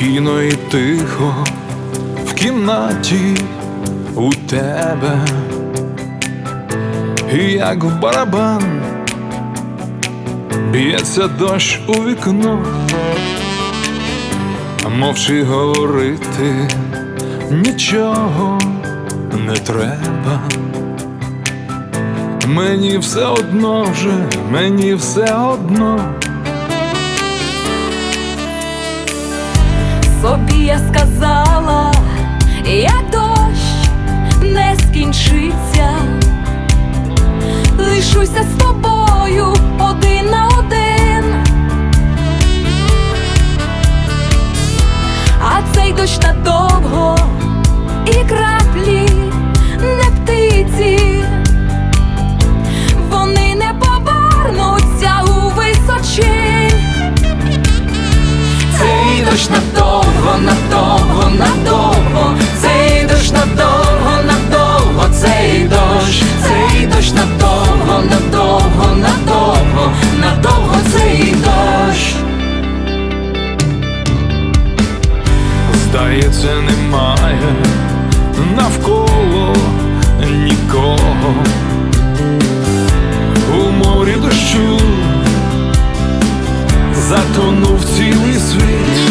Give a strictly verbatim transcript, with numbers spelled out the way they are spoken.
спокійно і тихо в кімнаті у тебе, і як в барабан б'ється дощ у вікно. Мовчи, говорити нічого не треба. Мені все одно вже, мені все одно. Собі я сказала, як дощ не скінчиться, лишуся з тобою один на один. А цей дощ надовго, і краплі не птиці, вони не повернуться у височинь. Цей дощ надовго, надовго, надовго, цей дощ надовго, надовго, цей дощ, цей дощ надовго, надовго, надовго, надовго, цей дощ. Здається, немає навколо нікого. У морі дощу затонув цілий світ.